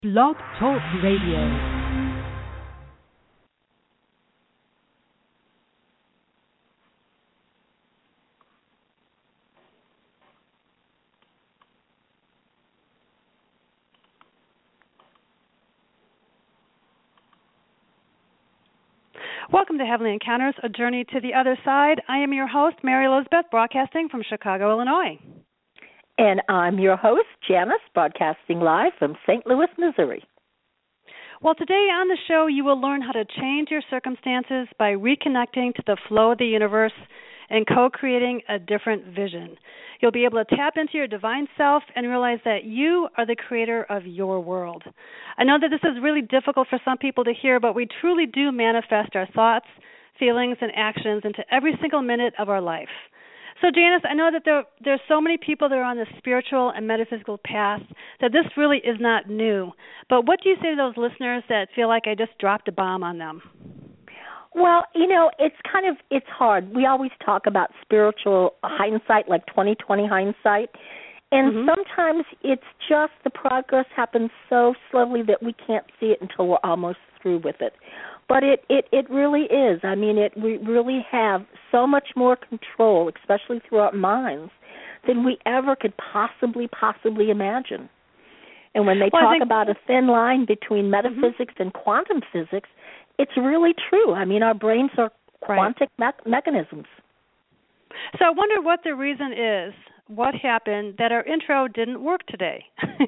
Blog Talk Radio. Welcome to Heavenly Encounters, a journey to the other side. I am your host, Mary Elizabeth, broadcasting from Chicago, Illinois. And I'm your host, Janice, broadcasting live from St. Louis, Missouri. Well, today on the show, you will learn how to change your circumstances by reconnecting to the flow of the universe and co-creating a different vision. You'll be able to tap into your divine self and realize that you are the creator of your world. I know that this is really difficult for some people to hear, but we truly do manifest our thoughts, feelings, and actions into every single minute of our life. So, Janice, I know that there's so many people that are on the spiritual and metaphysical path that this really is not new. But what do you say to those listeners that feel like I just dropped a bomb on them? Well, it's hard. We always talk about spiritual hindsight, like 20/20 hindsight. And sometimes it's just the progress happens so slowly that we can't see it until we're almost through with it. But it really is. I mean, we really have so much more control, especially through our minds, than we ever could possibly imagine. And when they talk about a thin line between metaphysics and quantum physics, it's really true. I mean, our brains are quantic mechanisms. So I wonder what the reason is. What happened that our intro didn't work today?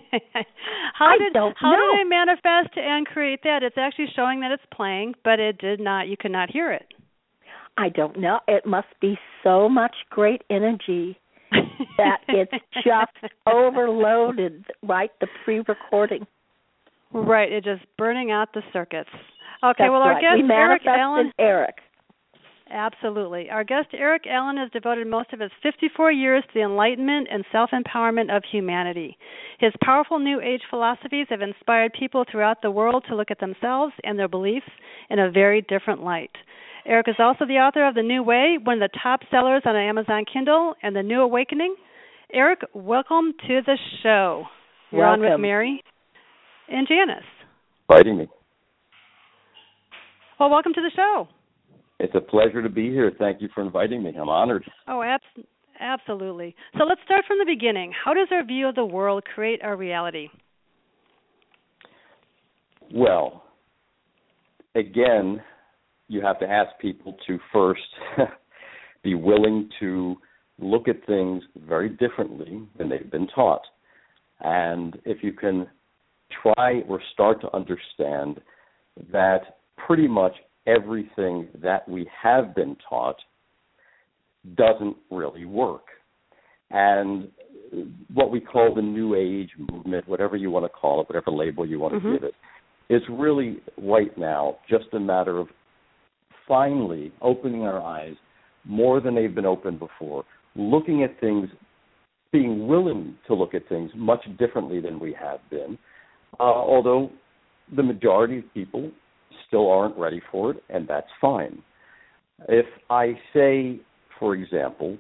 How did I manifest and create that? It's actually showing that it's playing, but it did not. You could not hear it. I don't know. It must be so much great energy that it's just overloaded, right? The pre-recording. Right. It's just burning out the circuits. Okay. That's well, our right. guest We Eric Allen. Eric. Absolutely. Our guest, Eric Allen, has devoted most of his 54 years to the enlightenment and self-empowerment of humanity. His powerful New Age philosophies have inspired people throughout the world to look at themselves and their beliefs in a very different light. Eric is also the author of The New Way, one of the top sellers on Amazon Kindle, and The New Awakening. Eric, welcome to the show. You're on with Mary and Janice. Inviting me. Well, welcome to the show. It's a pleasure to be here. Thank you for inviting me. I'm honored. Oh, absolutely. So let's start from the beginning. How does our view of the world create our reality? Well, again, you have to ask people to first be willing to look at things very differently than they've been taught. And if you can try or start to understand that pretty much everything that we have been taught doesn't really work. And what we call the New Age movement, whatever you want to call it, whatever label you want to give it, is really right now just a matter of finally opening our eyes more than they've been open before, looking at things, being willing to look at things much differently than we have been, although the majority of people still aren't ready for it, and that's fine. If I say, for example,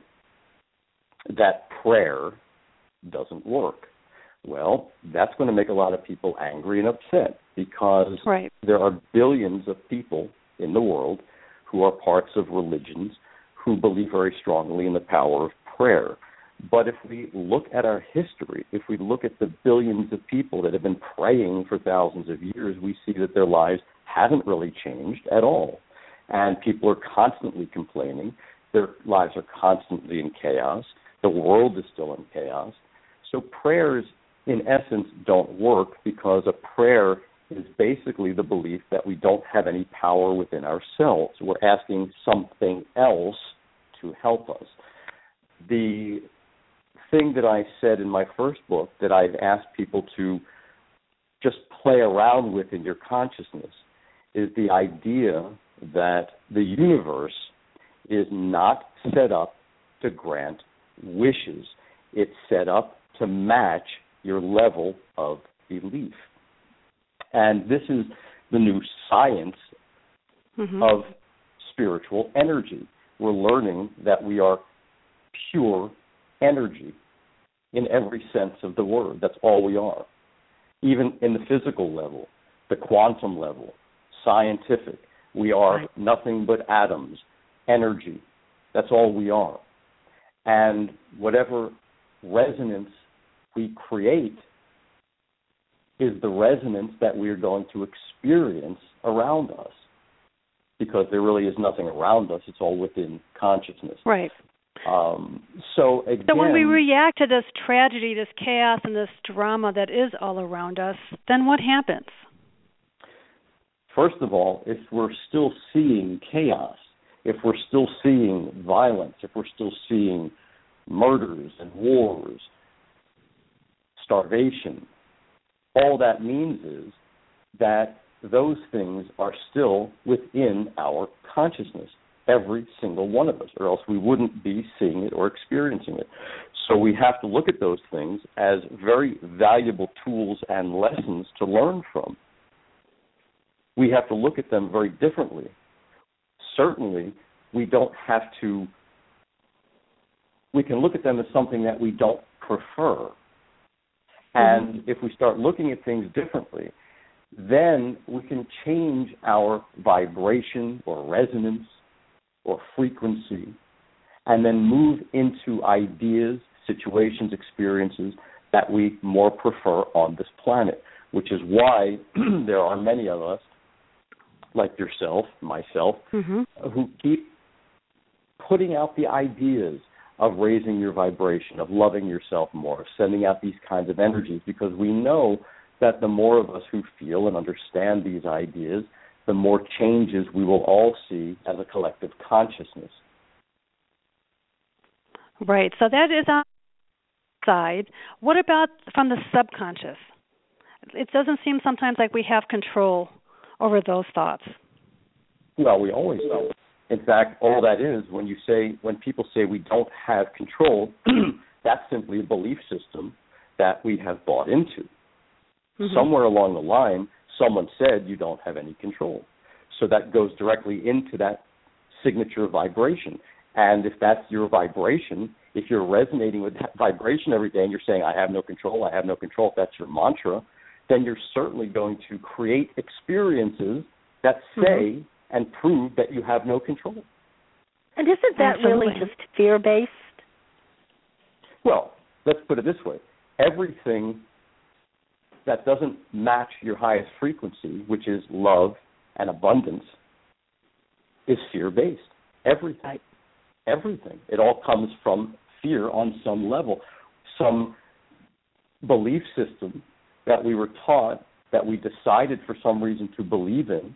that prayer doesn't work, well, that's going to make a lot of people angry and upset because there are billions of people in the world who are parts of religions who believe very strongly in the power of prayer. But if we look at our history, if we look at the billions of people that have been praying for thousands of years, we see that their lives haven't really changed at all. And people are constantly complaining. Their lives are constantly in chaos. The world is still in chaos. So prayers, in essence, don't work because a prayer is basically the belief that we don't have any power within ourselves. We're asking something else to help us. The thing that I said in my first book that I've asked people to just play around with in your consciousness is the idea that the universe is not set up to grant wishes. It's set up to match your level of belief. And this is the new science of spiritual energy. We're learning that we are pure energy in every sense of the word. That's all we are. even in the physical level, the quantum level, scientific. We are nothing but atoms, energy. That's all we are. And whatever resonance we create is the resonance that we are going to experience around us, because there really is nothing around us. It's all within consciousness. Right. So again, so when we react to this tragedy, this chaos, and this drama that is all around us, then what happens? First of all, if we're still seeing chaos, if we're still seeing violence, if we're still seeing murders and wars, starvation, all that means is that those things are still within our consciousness, every single one of us, or else we wouldn't be seeing it or experiencing it. So we have to look at those things as very valuable tools and lessons to learn from. We have to look at them very differently. Certainly, we don't have to, we can look at them as something that we don't prefer. And if we start looking at things differently, then we can change our vibration or resonance or frequency, and then move into ideas, situations, experiences that we more prefer on this planet, which is why there are many of us, like yourself, myself, who keep putting out the ideas of raising your vibration, of loving yourself more, of sending out these kinds of energies, because we know that the more of us who feel and understand these ideas, the more changes we will all see as a collective consciousness. Right. So that is on the side. What about from the subconscious? It doesn't seem sometimes like we have control over those thoughts. Well, we always know. In fact, all that is, when people say we don't have control, that's simply a belief system that we have bought into. Somewhere along the line, someone said you don't have any control. So that goes directly into that signature vibration. And if that's your vibration, if you're resonating with that vibration every day and you're saying, I have no control, if that's your mantra, then you're certainly going to create experiences that say and prove that you have no control. And isn't that really just fear-based? Well, let's put it this way. Everything that doesn't match your highest frequency, which is love and abundance, is fear-based. Everything. Everything. It all comes from fear on some level, some belief system that we were taught, that we decided for some reason to believe in,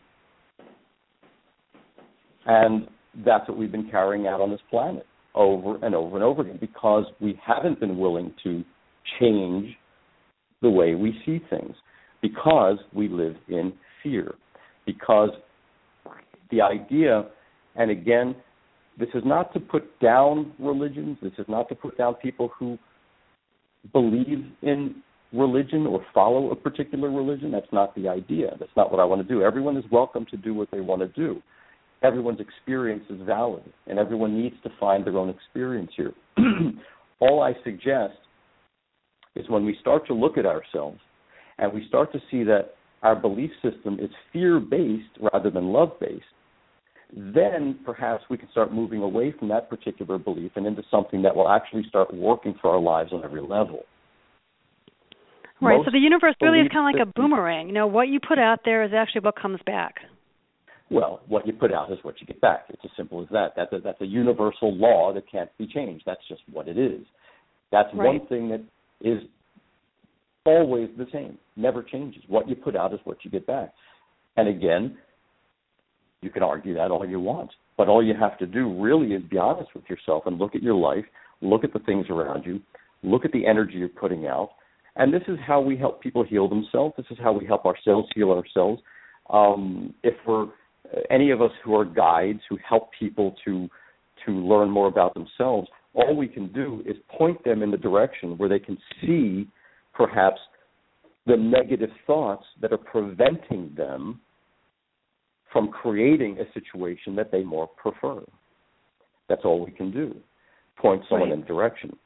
and that's what we've been carrying out on this planet over and over and over again, because we haven't been willing to change the way we see things, because we live in fear. Because the idea, and again, this is not to put down religions, this is not to put down people who believe in religion or follow a particular religion. That's not the idea. That's not what I want to do. Everyone is welcome to do what they want to do. Everyone's experience is valid, and everyone needs to find their own experience here. All I suggest is when we start to look at ourselves and we start to see that our belief system is fear-based rather than love-based, then perhaps we can start moving away from that particular belief and into something that will actually start working for our lives on every level. Right, so the universe really is kind of like a boomerang. You know, what you put out there is actually what comes back. Well, what you put out is what you get back. It's as simple as that. That's a universal law that can't be changed. That's just what it is. That's one thing that is always the same, never changes. What you put out is what you get back. And again, you can argue that all you want, but all you have to do really is be honest with yourself and look at your life, look at the things around you, look at the energy you're putting out. And this is how we help people heal themselves. This is how we help ourselves heal ourselves. If we're any of us who are guides, who help people to learn more about themselves, all we can do is point them in the direction where they can see perhaps the negative thoughts that are preventing them from creating a situation that they more prefer. That's all we can do, point someone in direction.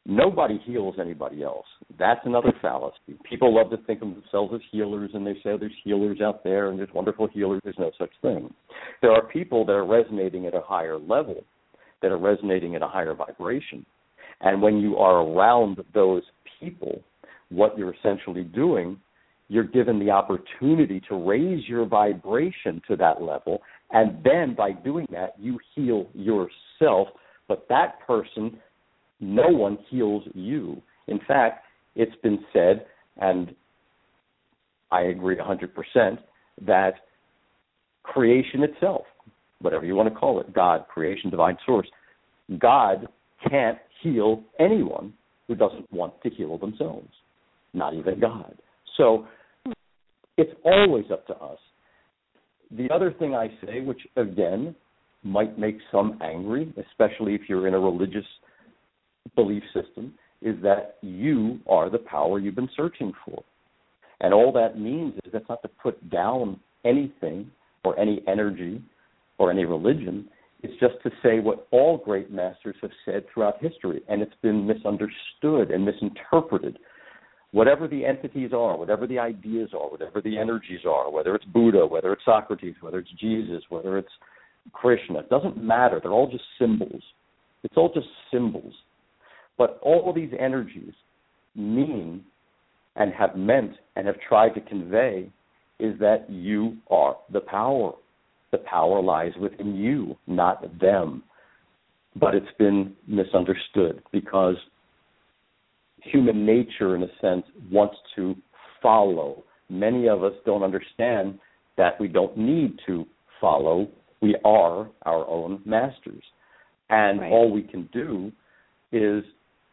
Nobody heals anybody else. That's another fallacy. People love to think of themselves as healers, and they say there's healers out there and there's wonderful healers. There's no such thing. There are people that are resonating at a higher level, that are resonating at a higher vibration. And when you are around those people, what you're essentially doing, you're given the opportunity to raise your vibration to that level, and then by doing that, you heal yourself. But that person, no one heals you. In fact, it's been said, and I agree 100%, that creation itself, whatever you want to call it, God, creation, divine source, God can't heal anyone who doesn't want to heal themselves, not even God. So it's always up to us. The other thing I say, which again might make some angry, especially if you're in a religious belief system, is that you are the power you've been searching for. And all that means is that's not to put down anything or any energy or any religion. It's just to say what all great masters have said throughout history, and it's been misunderstood and misinterpreted. Whatever the entities are, whatever the ideas are, whatever the energies are, whether it's Buddha, whether it's Socrates, whether it's Jesus, whether it's Krishna, it doesn't matter. They're all just symbols. It's all just symbols. But all these energies mean and have meant and have tried to convey is that you are the power. The power lies within you, not them. But it's been misunderstood because human nature, in a sense, wants to follow. Many of us don't understand that we don't need to follow. We are our own masters. And right. All we can do is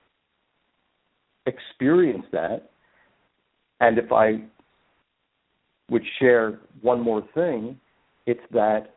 experience that. And if I would share one more thing, it's that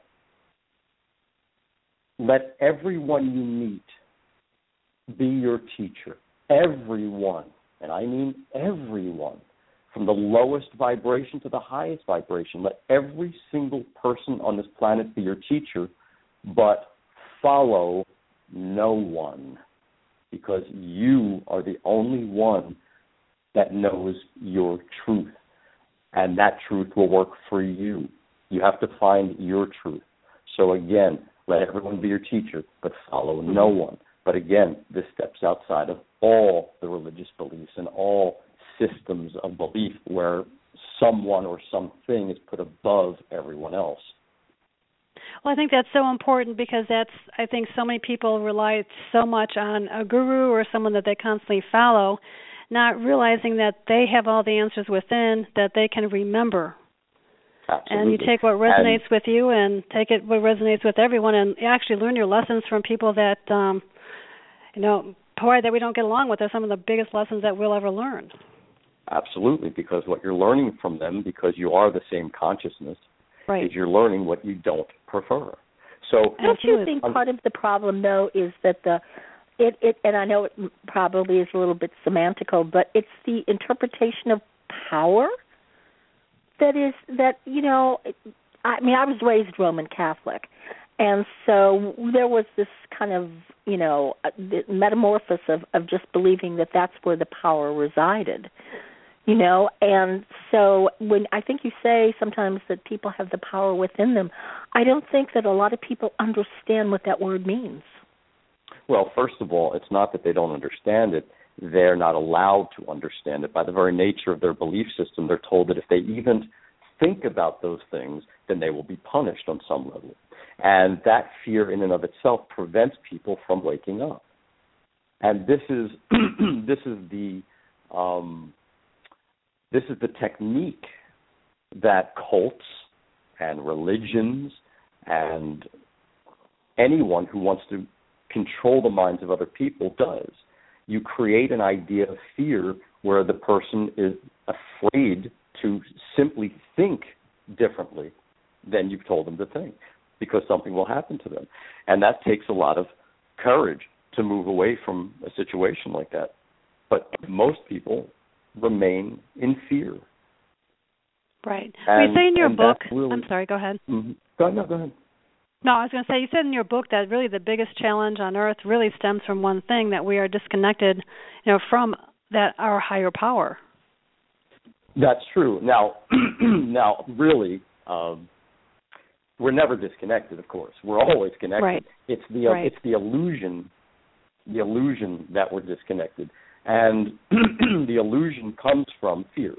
let everyone you meet be your teacher. Everyone, and I mean everyone, from the lowest vibration to the highest vibration. Let every single person on this planet be your teacher, but follow no one, because you are the only one that knows your truth, and that truth will work for you. You have to find your truth. So again, let everyone be your teacher, but follow no one. But again, this steps outside of all the religious beliefs and all systems of belief where someone or something is put above everyone else. Well, I think that's so important because I think so many people rely so much on a guru or someone that they constantly follow, not realizing that they have all the answers within that they can remember. Absolutely. And you take what resonates with you and take it what resonates with everyone, and actually learn your lessons from people that, that we don't get along with. Are some of the biggest lessons that we'll ever learn. Absolutely, because what you're learning from them, because you are the same consciousness, right, is you're learning what you don't prefer. So, don't you think part of the problem, though, is that and I know it probably is a little bit semantical, but it's the interpretation of power I was raised Roman Catholic, and so there was this kind of, metamorphosis of just believing that that's where the power resided, and so when I think you say sometimes that people have the power within them, I don't think that a lot of people understand what that word means. Well, first of all, it's not that they don't understand it. They're not allowed to understand it. By the very nature of their belief system, they're told that if they even think about those things, then they will be punished on some level. And that fear in and of itself prevents people from waking up. And this is the technique that cults and religions and anyone who wants to control the minds of other people does. You create an idea of fear where the person is afraid to simply think differently than you've told them to think, because something will happen to them. And that takes a lot of courage to move away from a situation like that. But most people remain in fear. Right. You say in your book, really, I'm sorry, go ahead. Mm-hmm. Go ahead. No, I was going to say, you said in your book that really the biggest challenge on Earth really stems from one thing, that we are disconnected, from that our higher power. That's true. Now, really, we're never disconnected. Of course, we're always connected. Right. It's the illusion that we're disconnected, and the illusion comes from fear.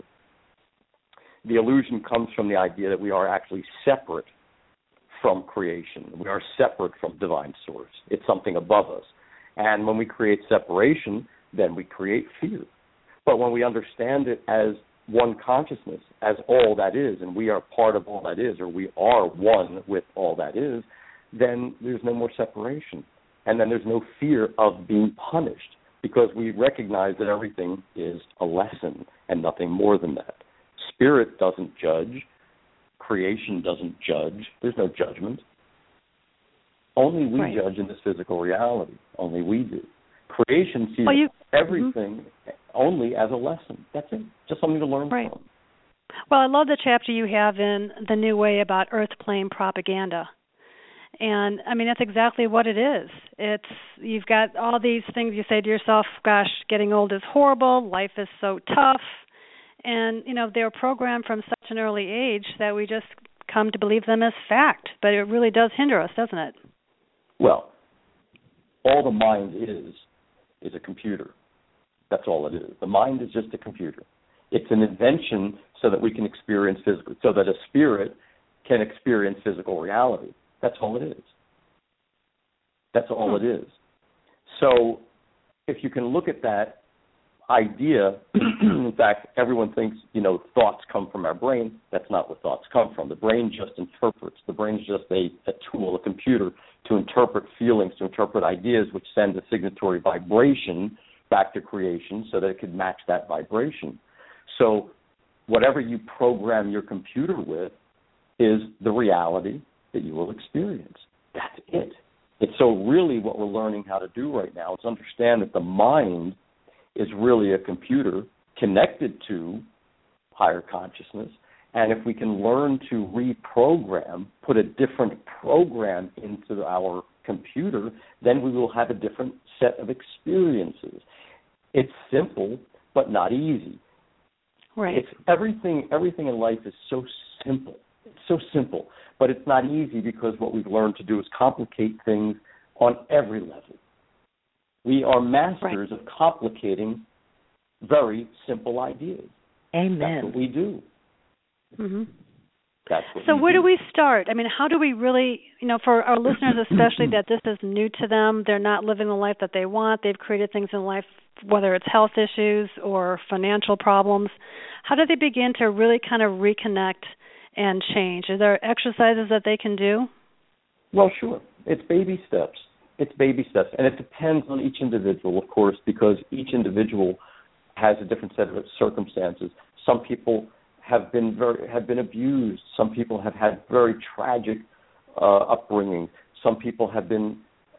The illusion comes from the idea that we are actually separate from creation. We are separate from divine source. It's something above us. And when we create separation, then we create fear. But when we understand it as one consciousness, as all that is, and we are part of all that is, or we are one with all that is, then there's no more separation. And then there's no fear of being punished, because we recognize that everything is a lesson and nothing more than that. Spirit doesn't judge. Creation doesn't judge. There's no judgment. Only we judge in this physical reality. Only we do. Creation sees everything only as a lesson. That's it. Just something to learn from. Well, I love the chapter you have in The New Way about Earth Plane propaganda. And, I mean, that's exactly what it is. You've got all these things you say to yourself, gosh, getting old is horrible, life is so tough. And, they're programmed from such an early age that we just come to believe them as fact. But it really does hinder us, doesn't it? Well, all the mind is a computer. That's all it is. The mind is just a computer. It's an invention so that we can experience physical, so that a spirit can experience physical reality. That's all it is. That's all it is. So if you can look at that idea, in fact, everyone thinks, thoughts come from our brain. That's not where thoughts come from. The brain just interprets. The brain is just a tool, a computer, to interpret feelings, to interpret ideas, which send a signatory vibration back to creation so that it could match that vibration. So whatever you program your computer with is the reality that you will experience. That's it. And so really what we're learning how to do right now is understand that the mind is really a computer connected to higher consciousness. And if we can learn to reprogram, put a different program into our computer, then we will have a different set of experiences. It's simple, but not easy. Right. It's everything in life is so simple. It's so simple, but it's not easy because what we've learned to do is complicate things on every level. We are masters of complicating very simple ideas. Amen. That's what we do. Mm-hmm. That's what so we where do. do we start? I mean, how do we really, for our listeners especially, that this is new to them, they're not living the life that they want, they've created things in life, whether it's health issues or financial problems, how do they begin to really kind of reconnect and change? Are there exercises that they can do? Well, sure. It's baby steps. And it depends on each individual, of course, because each individual has a different set of circumstances. Some people have been abused. Some people have had very tragic upbringing. Some people have been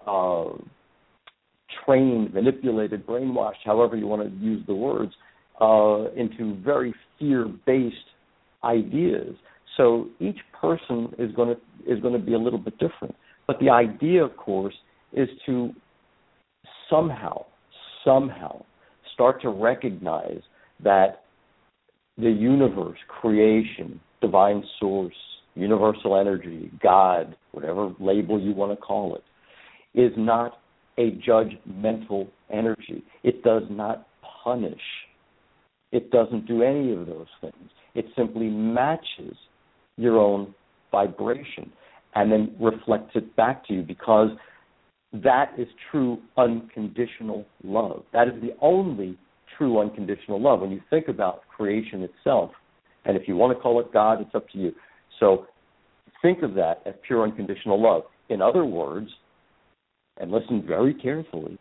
trained, manipulated, brainwashed, however you want to use the words, into very fear-based ideas. So each person is going to be a little bit different. But the idea, of course, is to somehow start to recognize that the universe, creation, divine source, universal energy, God, whatever label you want to call it, is not a judgmental energy. It does not punish. It doesn't do any of those things. It simply matches your own vibration and then reflects it back to you, because that is true unconditional love. That is the only true unconditional love. When you think about creation itself, and if you want to call it God, it's up to you. So think of that as pure unconditional love. In other words, and listen very carefully,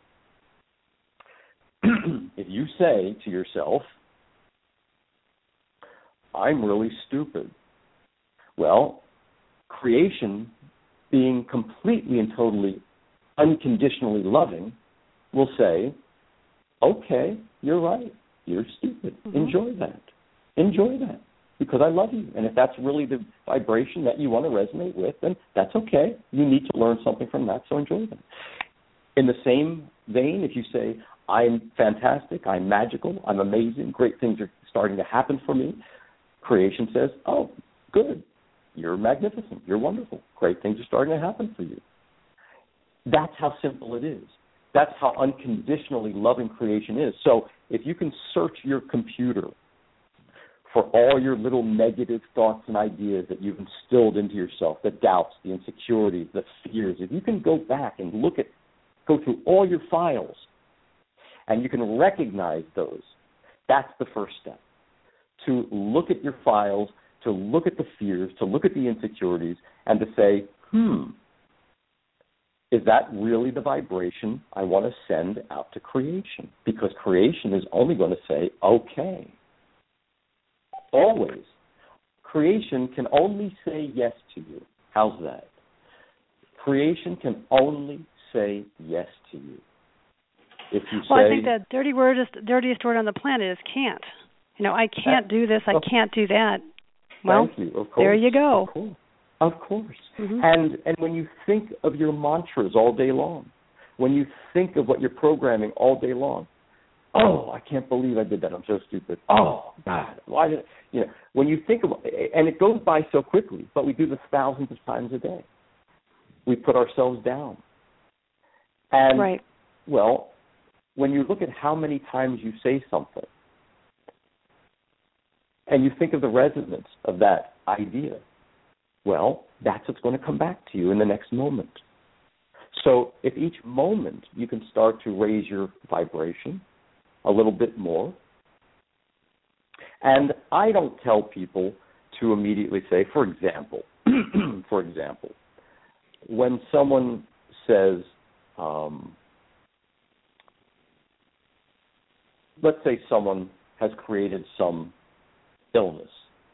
if you say to yourself, I'm really stupid, well, creation, being completely and totally unconditionally loving, will say, okay, you're right, you're stupid. Mm-hmm. Enjoy that. because I love you. And if that's really the vibration that you want to resonate with, then that's okay. You need to learn something from that, so enjoy that. In the same vein, if you say, I'm fantastic, I'm magical, I'm amazing, great things are starting to happen for me, creation says, oh, good, you're magnificent, you're wonderful, great things are starting to happen for you. That's how simple it is. That's how unconditionally loving creation is. So if you can search your computer for all your little negative thoughts and ideas that you've instilled into yourself, the doubts, the insecurities, the fears, if you can go back and go through all your files and you can recognize those, that's the first step. To look at your files, to look at the fears, to look at the insecurities, and to say, is that really the vibration I want to send out to creation? Because creation is only going to say, okay. Always. Creation can only say yes to you. How's that? Creation can only say yes to you. If you I think the dirtiest word on the planet is can't. I can't do this, I can't do that. Well, thank you. Of course. There you go. Of course. Mm-hmm. And when you think of your mantras all day long, when you think of what you're programming all day long, oh, I can't believe I did that. I'm so stupid. Oh, God. Why did when you think of and it goes by so quickly, but we do this thousands of times a day. We put ourselves down. And, right. Well, when you look at how many times you say something, and you think of the resonance of that idea, well, that's what's going to come back to you in the next moment. So if each moment you can start to raise your vibration a little bit more, and I don't tell people to immediately say, for example, when someone says, let's say someone has created some illness.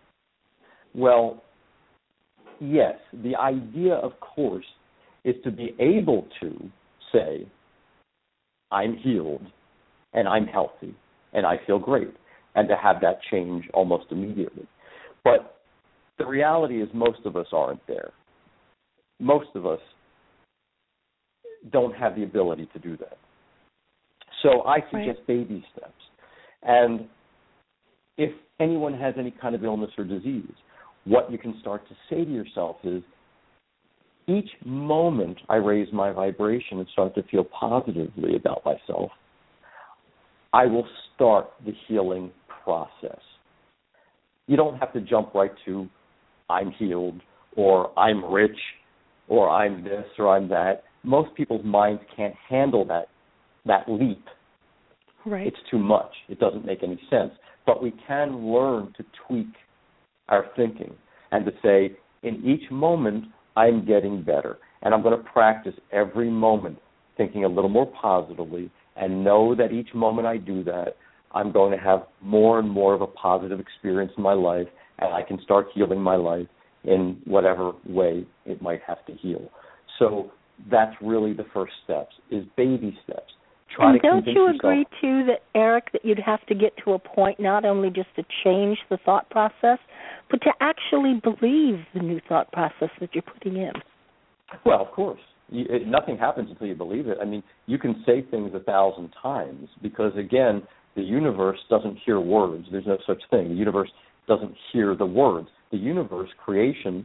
Well, yes, the idea, of course, is to be able to say, I'm healed and I'm healthy and I feel great, and to have that change almost immediately. But the reality is most of us aren't there. Most of us don't have the ability to do that. So I suggest baby steps. And if anyone has any kind of illness or disease, what you can start to say to yourself is, each moment I raise my vibration and start to feel positively about myself, I will start the healing process. You don't have to jump right to, I'm healed, or I'm rich, or I'm this, or I'm that. Most people's minds can't handle that leap. Right. It's too much. It doesn't make any sense. But we can learn to tweak our thinking and to say, in each moment, I'm getting better. And I'm going to practice every moment thinking a little more positively and know that each moment I do that, I'm going to have more and more of a positive experience in my life, and I can start healing my life in whatever way it might have to heal. So that's really the first steps, is baby steps. And don't you agree, too, that, Eric, that you'd have to get to a point not only just to change the thought process, but to actually believe the new thought process that you're putting in? Well, of course. Nothing happens until you believe it. I mean, you can say things 1,000 times because, again, the universe doesn't hear words. There's no such thing. The universe doesn't hear the words. The universe, creation,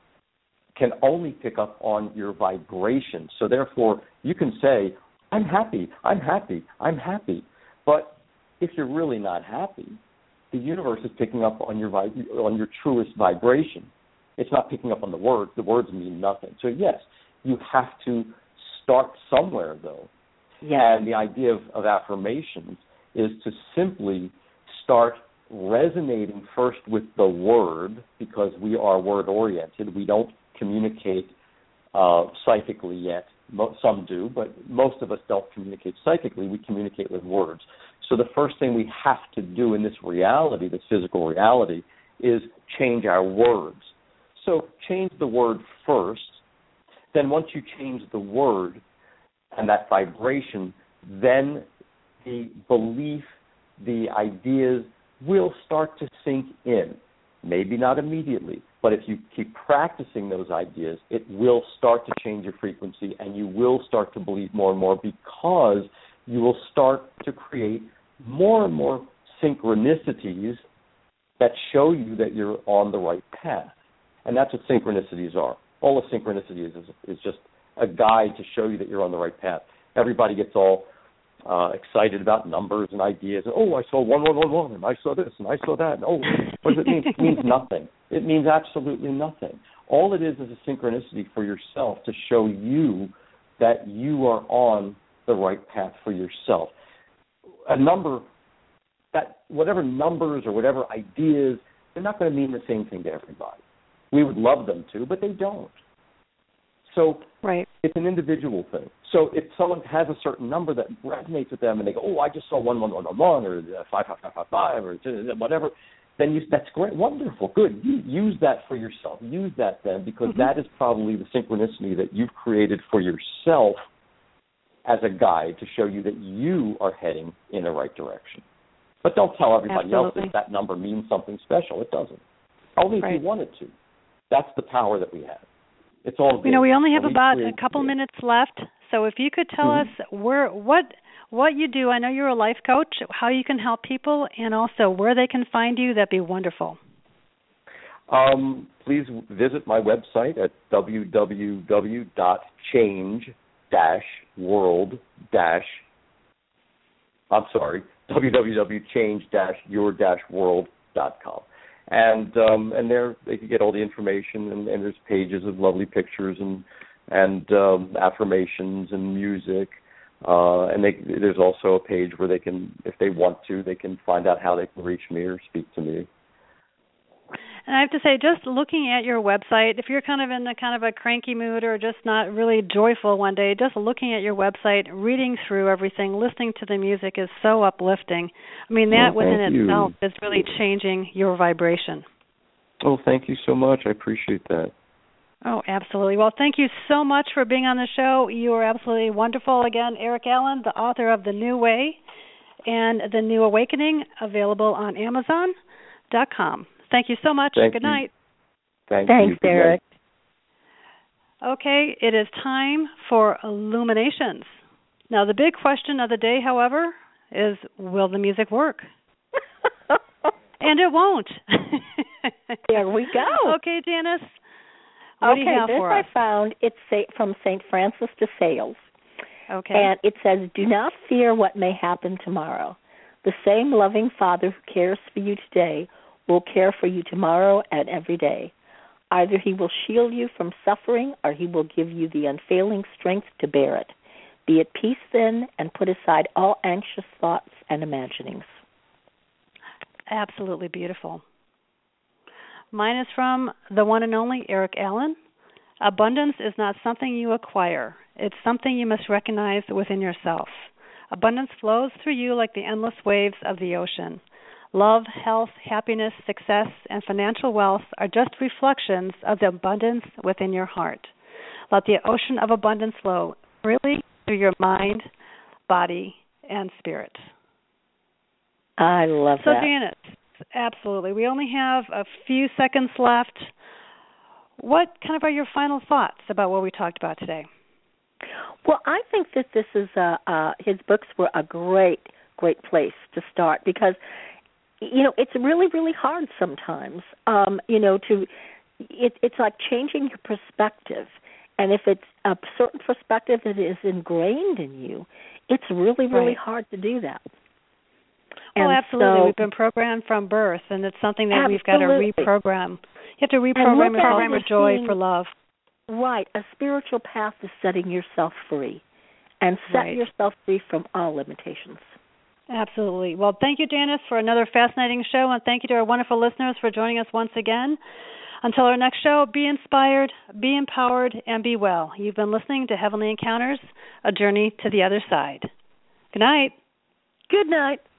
can only pick up on your vibration. So, therefore, you can say, I'm happy, I'm happy, I'm happy. But if you're really not happy, the universe is picking up on your truest vibration. It's not picking up on the words. The words mean nothing. So, yes, you have to start somewhere, though. Yeah. And the idea of affirmations is to simply start resonating first with the word, because we are word-oriented. We don't communicate psychically yet. Some do, but most of us don't communicate psychically. We communicate with words. So the first thing we have to do in this reality, this physical reality, is change our words. So change the word first. Then once you change the word and that vibration, then the belief, the ideas will start to sink in. Maybe not immediately, but if you keep practicing those ideas, it will start to change your frequency, and you will start to believe more and more, because you will start to create more and more synchronicities that show you that you're on the right path. And that's what synchronicities are. All a synchronicity is just a guide to show you that you're on the right path. Everybody gets all excited about numbers and ideas. Oh, I saw 1111, and I saw this, and I saw that. And, oh, what does it mean? It means nothing. It means absolutely nothing. All it is a synchronicity for yourself to show you that you are on the right path for yourself. A number, that whatever numbers or whatever ideas, they're not going to mean the same thing to everybody. We would love them to, but they don't. So It's an individual thing. So if someone has a certain number that resonates with them and they go, oh, I just saw 11111 or 55555 or whatever, then that's great, wonderful, good. You use that for yourself. Use that then, because that is probably the synchronicity that you've created for yourself as a guide to show you that you are heading in the right direction. But don't tell everybody else that number means something special. It doesn't. Only if you want it to. That's the power that we have. It's all good. We only have about a couple minutes left, so if you could tell us what you do. I know you're a life coach, how you can help people, and also where they can find you, that'd be wonderful. Please visit my website at www.change-your-world.com. And there they can get all the information, and there's pages of lovely pictures and affirmations and music, and there's also a page where they can, if they want to, they can find out how they can reach me or speak to me. And I have to say, just looking at your website, if you're kind of in a cranky mood or just not really joyful one day, just looking at your website, reading through everything, listening to the music is so uplifting. I mean, that within itself is really changing your vibration. Oh, thank you so much. I appreciate that. Oh, absolutely. Well, thank you so much for being on the show. You are absolutely wonderful. Again, Eric Allen, the author of The New Way and The New Awakening, available on Amazon.com. Thank you so much. Good night. Thanks, Eric. Okay, it is time for Illuminations. Now, the big question of the day, however, is will the music work? And it won't. There we go. Okay, Janice. What do you have for us? I found, it's from St. Francis de Sales. Okay. And it says, do not fear what may happen tomorrow. The same loving Father who cares for you today will care for you tomorrow and every day. Either he will shield you from suffering, or he will give you the unfailing strength to bear it. Be at peace then, and put aside all anxious thoughts and imaginings. Absolutely beautiful. Mine is from the one and only Eric Allen. Abundance is not something you acquire. It's something you must recognize within yourself. Abundance flows through you like the endless waves of the ocean. Love, health, happiness, success, and financial wealth are just reflections of the abundance within your heart. Let the ocean of abundance flow freely through your mind, body, and spirit. I love that. So, Janet, absolutely. We only have a few seconds left. What kind of are your final thoughts about what we talked about today? Well, I think that this is his books were a great place to start, because it's really, really hard sometimes, it's like changing your perspective. And if it's a certain perspective that is ingrained in you, it's really, really hard to do that. Well, absolutely. We've been programmed from birth, and it's something that we've got to reprogram. You have to reprogram yourself for joy, for love. Right. A spiritual path is setting yourself free, and set yourself free from all limitations. Absolutely. Well, thank you, Janice, for another fascinating show, and thank you to our wonderful listeners for joining us once again. Until our next show, be inspired, be empowered, and be well. You've been listening to Heavenly Encounters, a journey to the other side. Good night. Good night.